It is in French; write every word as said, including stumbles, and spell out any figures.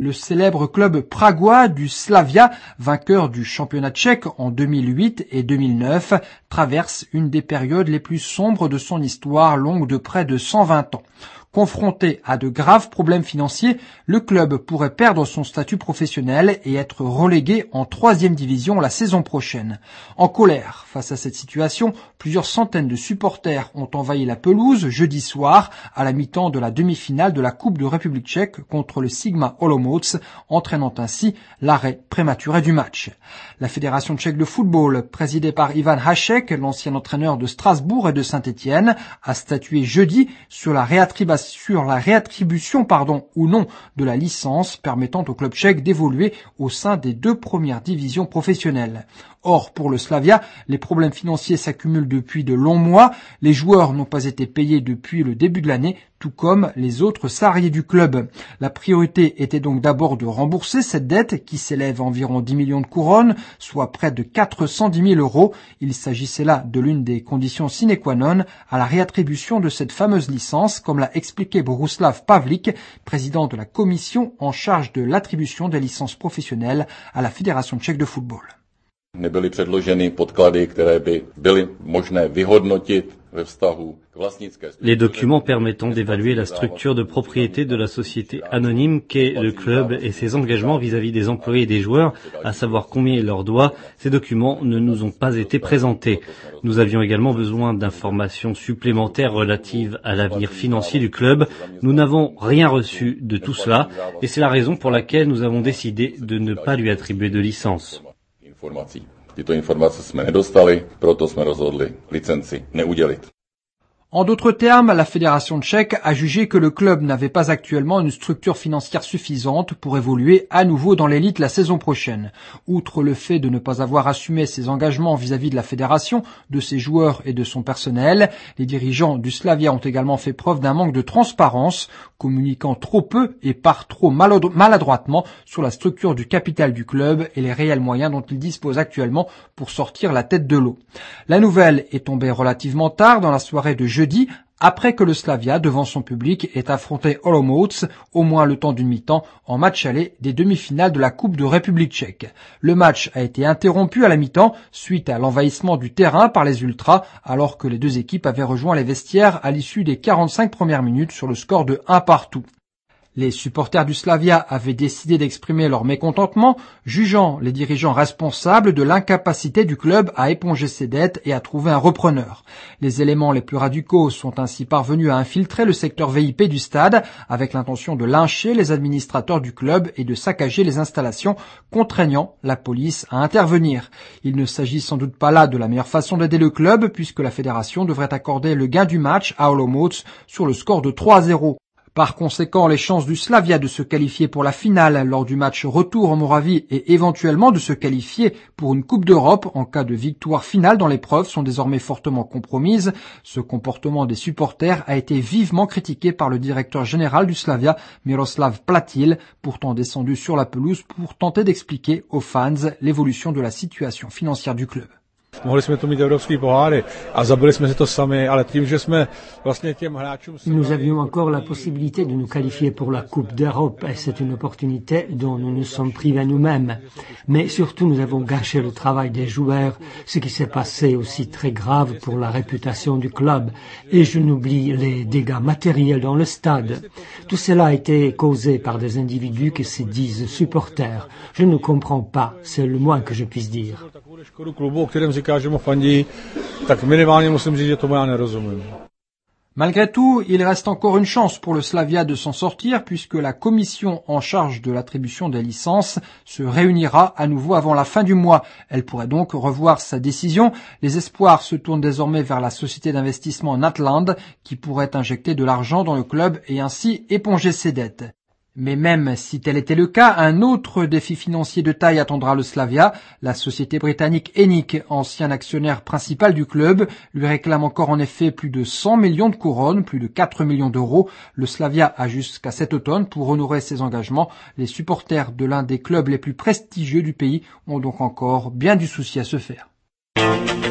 Le célèbre club pragois du Slavia, vainqueur du championnat tchèque en deux mille huit et deux mille neuf, traverse une des périodes les plus sombres de son histoire longue de près de cent vingt ans. Confronté à de graves problèmes financiers, le club pourrait perdre son statut professionnel et être relégué en troisième division la saison prochaine. En colère face à cette situation, plusieurs centaines de supporters ont envahi la pelouse jeudi soir à la mi-temps de la demi-finale de la Coupe de République tchèque contre le Sigma Olomouc, entraînant ainsi l'arrêt prématuré du match. La Fédération tchèque de football, présidée par Ivan Hašek, l'ancien entraîneur de Strasbourg et de Saint-Étienne, a statué jeudi sur la réattribution sur la réattribution pardon, ou non de la licence permettant au club tchèque d'évoluer au sein des deux premières divisions professionnelles. Or, pour le Slavia, les problèmes financiers s'accumulent depuis de longs mois. Les joueurs n'ont pas été payés depuis le début de l'année, tout comme les autres salariés du club. La priorité était donc d'abord de rembourser cette dette qui s'élève à environ dix millions de couronnes, soit près de quatre cent dix mille euros. Il s'agissait là de l'une des conditions sine qua non à la réattribution de cette fameuse licence, comme l'a expliqué Bohuslav Pavlik, président de la commission en charge de l'attribution des licences professionnelles à la Fédération tchèque de football. Nebyly předloženy podklady, které by byly možné vyhodnotit ve vztahu k vlastnické struktuře. Les documents permettant d'évaluer la structure de propriété de la société anonyme qu'est le club et ses engagements vis-à-vis des employés et des joueurs, à savoir combien il leur doit, ces documents ne nous ont pas été présentés. Nous avions également besoin d'informations supplémentaires relatives à l'avenir financier du club. Nous n'avons rien reçu de tout cela et c'est la raison pour laquelle nous avons décidé de ne pas lui attribuer de licence. Tyto informace jsme nedostali, proto jsme rozhodli licenci neudělit. En d'autres termes, la Fédération tchèque a jugé que le club n'avait pas actuellement une structure financière suffisante pour évoluer à nouveau dans l'élite la saison prochaine. Outre le fait de ne pas avoir assumé ses engagements vis-à-vis de la fédération, de ses joueurs et de son personnel, les dirigeants du Slavia ont également fait preuve d'un manque de transparence, communiquant trop peu et par trop maladroitement sur la structure du capital du club et les réels moyens dont il dispose actuellement pour sortir la tête de l'eau. La nouvelle est tombée relativement tard dans la soirée de jeudi, après que le Slavia, devant son public, ait affronté Olomouc, au moins le temps d'une mi-temps, en match aller des demi-finales de la Coupe de République tchèque. Le match a été interrompu à la mi-temps suite à l'envahissement du terrain par les ultras, alors que les deux équipes avaient rejoint les vestiaires à l'issue des quarante-cinq premières minutes sur le score de un partout. Les supporters du Slavia avaient décidé d'exprimer leur mécontentement, jugeant les dirigeants responsables de l'incapacité du club à éponger ses dettes et à trouver un repreneur. Les éléments les plus radicaux sont ainsi parvenus à infiltrer le secteur V I P du stade avec l'intention de lyncher les administrateurs du club et de saccager les installations, contraignant la police à intervenir. Il ne s'agit sans doute pas là de la meilleure façon d'aider le club puisque la fédération devrait accorder le gain du match à Olomouc sur le score de trois à zéro. Par conséquent, les chances du Slavia de se qualifier pour la finale lors du match retour en Moravie et éventuellement de se qualifier pour une Coupe d'Europe en cas de victoire finale dans l'épreuve sont désormais fortement compromises. Ce comportement des supporters a été vivement critiqué par le directeur général du Slavia, Miroslav Platil, pourtant descendu sur la pelouse pour tenter d'expliquer aux fans l'évolution de la situation financière du club. Mohli jsme tu mít evropský poháry a zabili jsme si to sami, ale tím, že jsme vlastně těm hráčům... Nous avions encore la possibilité de nous qualifier pour la Coupe d'Europe et c'est une opportunité dont nous nous sommes privés nous-mêmes. Mais surtout, nous avons gâché le travail des joueurs, ce qui s'est passé aussi très grave pour la réputation du club. Et je n'oublie les dégâts matériels dans le stade. Tout cela a été causé par des individus qui se disent supporters. Je ne comprends pas, c'est le moins que je puisse dire. Malgré tout, il reste encore une chance pour le Slavia de s'en sortir puisque la commission en charge de l'attribution des licences se réunira à nouveau avant la fin du mois. Elle pourrait donc revoir sa décision. Les espoirs se tournent désormais vers la société d'investissement Natland qui pourrait injecter de l'argent dans le club et ainsi éponger ses dettes. Mais même si tel était le cas, un autre défi financier de taille attendra le Slavia. La société britannique Enic, ancien actionnaire principal du club, lui réclame encore en effet plus de cent millions de couronnes, plus de quatre millions d'euros. Le Slavia a jusqu'à cet automne pour honorer ses engagements. Les supporters de l'un des clubs les plus prestigieux du pays ont donc encore bien du souci à se faire.